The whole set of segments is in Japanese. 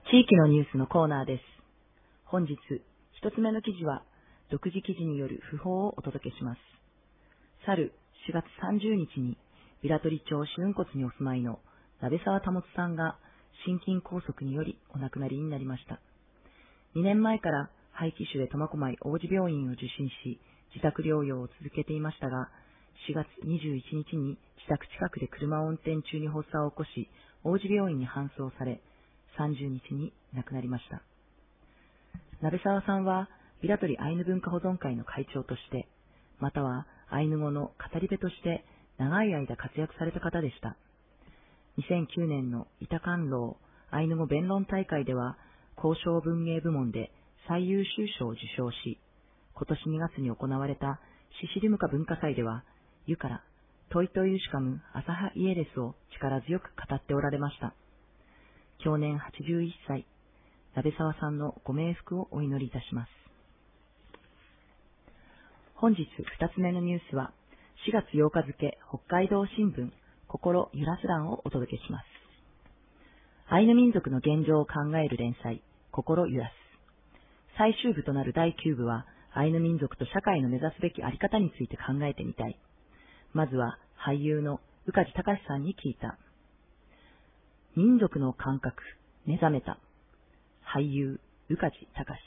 地域のニュースのコーナーです。本日、一つ目の記事は、独自記事による訃報をお届けします。去る4月30日に、平取町四雲骨にお住まいの鍋沢保さんが心筋梗塞によりお亡くなりになりました。2年前から肺気腫で苫小牧王子病院を受診し、自宅療養を続けていましたが、4月21日に自宅近くで車を運転中に発作を起こし、王子病院に搬送され、30日に亡くなりました。鍋沢さんは、平取アイヌ文化保存会の会長として、またはアイヌ語の語り部として長い間活躍された方でした。2009年の板観楼アイヌ語弁論大会では、交渉文芸部門で最優秀賞を受賞し、今年2月に行われたシシリムカ文化祭では、ユカラ、トイトイウシカム、アサハイエレスを力強く語っておられました。享年81歳、鍋沢さんのご冥福をお祈りいたします。本日2つ目のニュースは、4月8日付北海道新聞心揺らす欄をお届けします。アイヌ民族の現状を考える連載、心揺らす。最終部となる第9部は、アイヌ民族と社会の目指すべきあり方について考えてみたい。まずは俳優の宇梶隆さんに聞いた。民族の感覚、目覚めた。俳優、宇梶隆。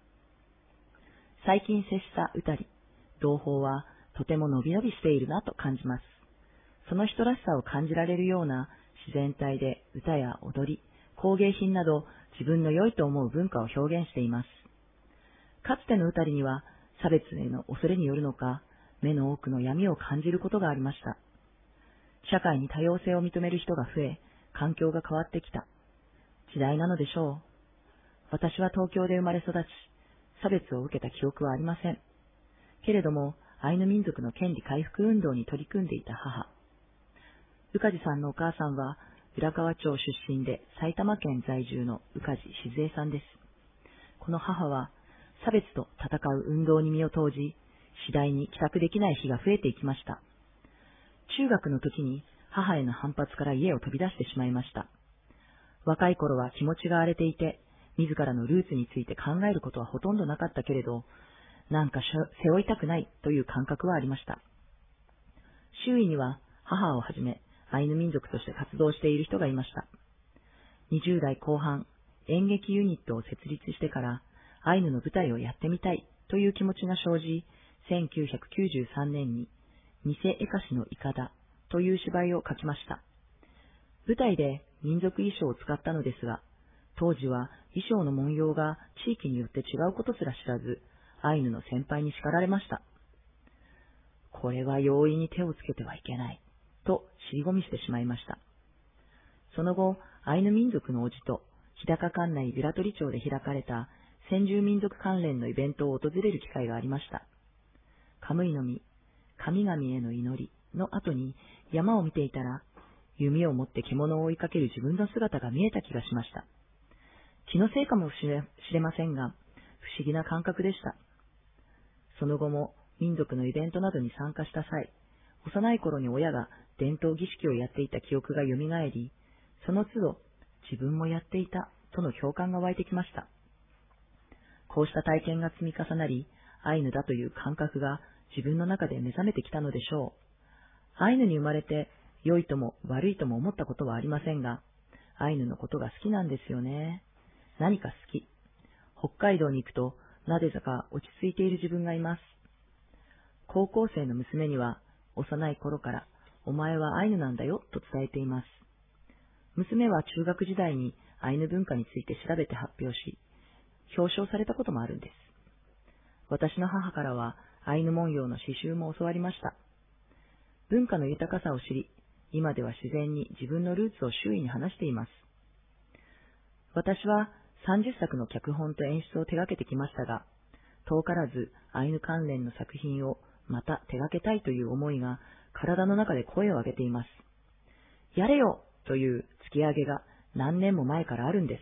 最近接した歌り、同胞はとても伸び伸びしているなと感じます。その人らしさを感じられるような自然体で歌や踊り、工芸品など自分の良いと思う文化を表現しています。かつての歌りには差別への恐れによるのか、目の奥の闇を感じることがありました。社会に多様性を認める人が増え、環境が変わってきた時代なのでしょう。私は東京で生まれ育ち、差別を受けた記憶はありません。けれども、アイヌ民族の権利回復運動に取り組んでいた母。宇梶さんのお母さんは、浦河町出身で埼玉県在住の宇梶静江さんです。この母は、差別と戦う運動に身を投じ、次第に帰宅できない日が増えていきました。中学の時に母への反発から家を飛び出してしまいました。若い頃は気持ちが荒れていて、自らのルーツについて考えることはほとんどなかったけれど、なんか背負いたくないという感覚はありました。周囲には母をはじめアイヌ民族として活動している人がいました。20代後半、演劇ユニットを設立してからアイヌの舞台をやってみたいという気持ちが生じ、1993年に偽エカシのイカダという芝居を書きました。舞台で民族衣装を使ったのですが、当時は衣装の文様が地域によって違うことすら知らず、アイヌの先輩に叱られました。これは容易に手をつけてはいけない、と尻込みしてしまいました。その後、アイヌ民族の叔父と日高管内平取町で開かれた先住民族関連のイベントを訪れる機会がありました。カムイの実、神々への祈りの後に山を見ていたら、弓を持って獣を追いかける自分の姿が見えた気がしました。気のせいかもしれませんが、不思議な感覚でした。その後も民族のイベントなどに参加した際、幼い頃に親が伝統儀式をやっていた記憶が蘇り、その都度自分もやっていたとの共感が湧いてきました。こうした体験が積み重なり、アイヌだという感覚が自分の中で目覚めてきたのでしょう。アイヌに生まれて良いとも悪いとも思ったことはありませんが、アイヌのことが好きなんですよね。何か好き。北海道に行くと、なぜか落ち着いている自分がいます。高校生の娘には、幼い頃から、お前はアイヌなんだよ、と伝えています。娘は中学時代にアイヌ文化について調べて発表し、表彰されたこともあるんです。私の母からは、アイヌ文様の刺繍も教わりました。文化の豊かさを知り、今では自然に自分のルーツを周囲に話しています。私は30作の脚本と演出を手掛けてきましたが、遠からずアイヌ関連の作品をまた手掛けたいという思いが体の中で声を上げています。やれよという突き上げが何年も前からあるんです。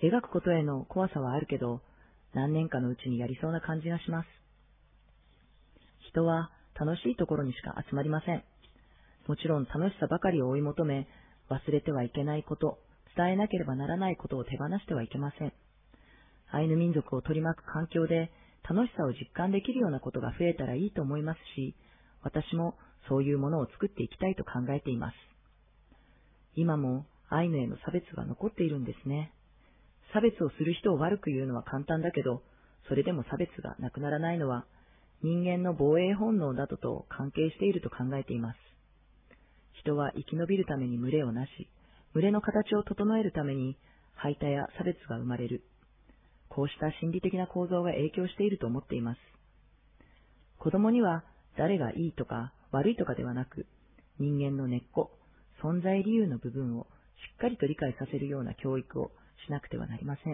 描くことへの怖さはあるけど、何年かのうちにやりそうな感じがします。人は楽しいところにしか集まりません。もちろん楽しさばかりを追い求め、忘れてはいけないこと、 伝えなければならないことを手放してはいけません。アイヌ民族を取り巻く環境で楽しさを実感できるようなことが増えたらいいと思いますし、私もそういうものを作っていきたいと考えています。今もアイヌへの差別が残っているんですね。差別をする人を悪く言うのは簡単だけど、それでも差別がなくならないのは人間の防衛本能などと関係していると考えています。人は生き延びるために群れをなし、群れの形を整えるために排他や差別が生まれる。こうした心理的な構造が影響していると思っています。子供には誰がいいとか悪いとかではなく、人間の根っこ、存在理由の部分をしっかりと理解させるような教育をしなくてはなりません。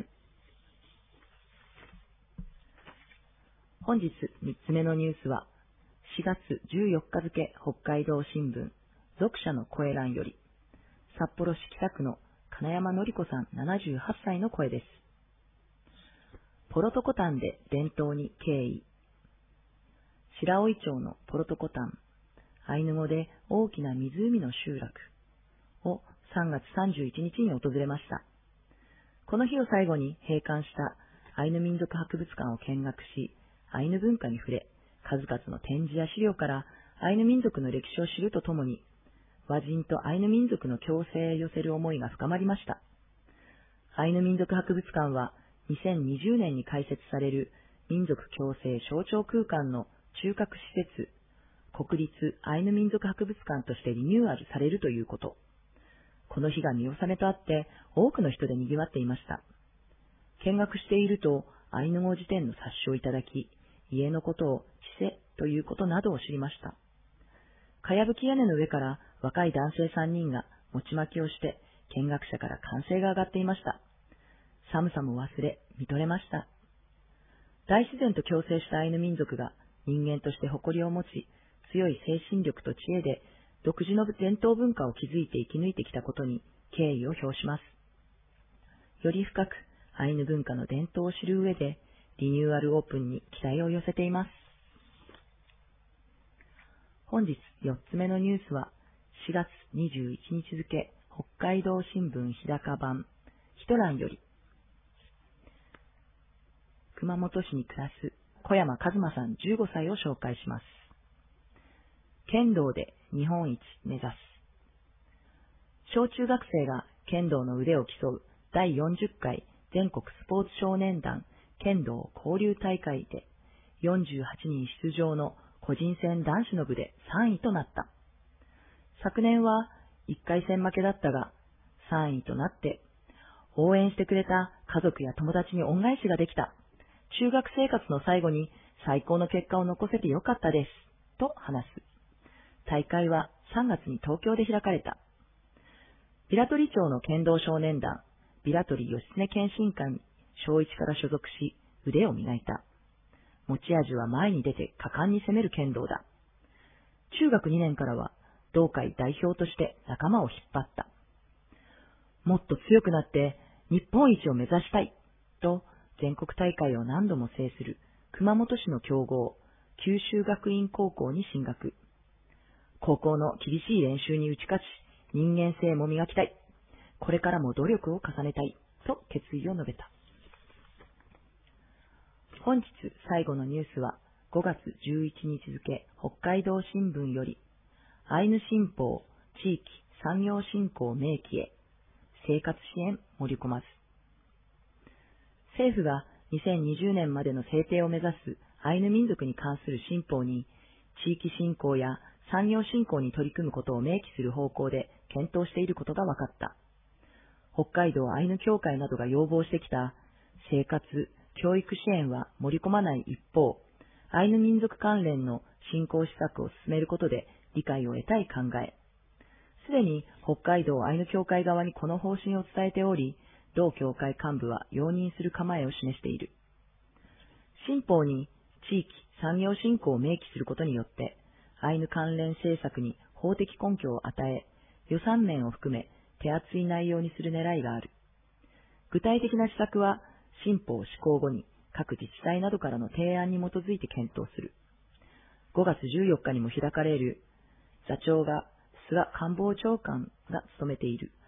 本日3つ目のニュースは、4月14日付北海道新聞、読者の声欄より、札幌市北区の金山典子さん78歳の声です。ポロトコタンで伝統に敬意。白老町のポロトコタン、アイヌ語で大きな湖の集落を3月31日に訪れました。この日を最後に閉館したアイヌ民族博物館を見学し、アイヌ文化に触れ、数々の展示や資料からアイヌ民族の歴史を知るとともに、和人とアイヌ民族の共生へ寄せる思いが深まりました。アイヌ民族博物館は2020年に開設される民族共生象徴空間の中核施設、国立アイヌ民族博物館としてリニューアルされるということ。この日が見納めとあって多くの人で賑わっていました。見学しているとアイヌ語辞典の冊子をいただき、家のことをチセということなどを知りました。かやぶき屋根の上から若い男性3人が餅巻きをして見学者から歓声が上がっていました。寒さも忘れ、見とれました。大自然と共生したアイヌ民族が人間として誇りを持ち、強い精神力と知恵で独自の伝統文化を築いて生き抜いてきたことに敬意を表します。より深くアイヌ文化の伝統を知る上で、リニューアルオープンに期待を寄せています。本日4つ目のニュースは、4月21日付、北海道新聞日高版、一覧より、熊本市に暮らす小山和馬さん15歳を紹介します。剣道で日本一目指す。小中学生が剣道の腕を競う第40回全国スポーツ少年団剣道交流大会で48人出場の個人戦男子の部で3位となった。昨年は1回戦負けだったが3位となって応援してくれた家族や友達に恩返しができた。中学生活の最後に最高の結果を残せてよかったです。と話す。大会は3月に東京で開かれた。平取町の剣道少年団、平取義経剣心館に小1から所属し、腕を磨いた。持ち味は前に出て果敢に攻める剣道だ。中学2年からは同会代表として仲間を引っ張った。もっと強くなって日本一を目指したいと全国大会を何度も制する熊本市の強豪、九州学院高校に進学。高校の厳しい練習に打ち勝ち、人間性も磨きたい。これからも努力を重ねたい。と決意を述べた。本日最後のニュースは5月11日付北海道新聞より、アイヌ新報地域産業振興明記へ生活支援盛り込まず。政府が2020年までの制定を目指すアイヌ民族に関する新法に地域振興や産業振興に取り組むことを明記する方向で検討していることが分かった。北海道アイヌ協会などが要望してきた生活、教育支援は盛り込まない一方、アイヌ民族関連の振興施策を進めることで理解を得たい考え。すでに北海道アイヌ協会側にこの方針を伝えており、同協会幹部は容認する構えを示している。新法に地域産業振興を明記することによって、アイヌ関連政策に法的根拠を与え、予算面を含め手厚い内容にする狙いがある。具体的な施策は新法施行後に各自治体などからの提案に基づいて検討する。5月14日にも開かれる座長が菅官房長官が務めている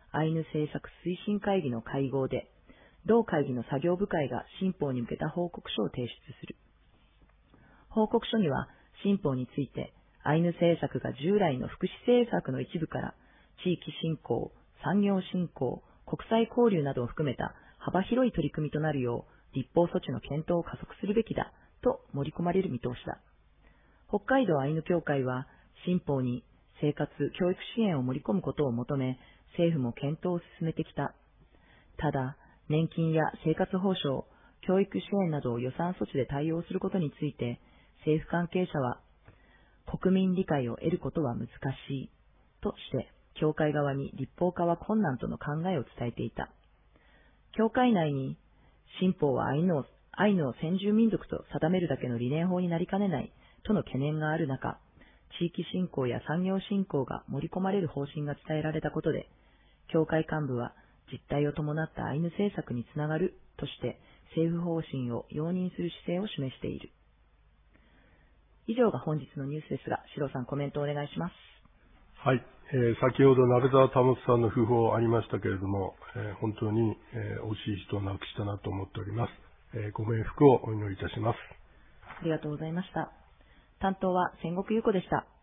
アイヌ政策推進会議の会合で、同会議の作業部会が新法に向けた報告書を提出する。報告書には、新法について、アイヌ政策が従来の福祉政策の一部から、地域振興、産業振興、国際交流などを含めた幅広い取り組みとなるよう、立法措置の検討を加速するべきだ、と盛り込まれる見通しだ。北海道アイヌ協会は、新法に生活・教育支援を盛り込むことを求め、政府も検討を進めてきた。ただ、年金や生活保障、教育支援などを予算措置で対応することについて、政府関係者は、国民理解を得ることは難しい、として、協会側に立法化は困難との考えを伝えていた。協会内に、新法はアイヌを先住民族と定めるだけの理念法になりかねないとの懸念がある中、地域振興や産業振興が盛り込まれる方針が伝えられたことで、協会幹部は実態を伴ったアイヌ政策につながるとして政府方針を容認する姿勢を示している。以上が本日のニュースですが、シロさんコメントをお願いします。 はい。先ほど鍋沢保さんの訃報ありましたけれども、本当に、惜しい人を亡くしたなと思っております。ご冥福をお祈りいたします。 ありがとうございました。担当は千石優子でした。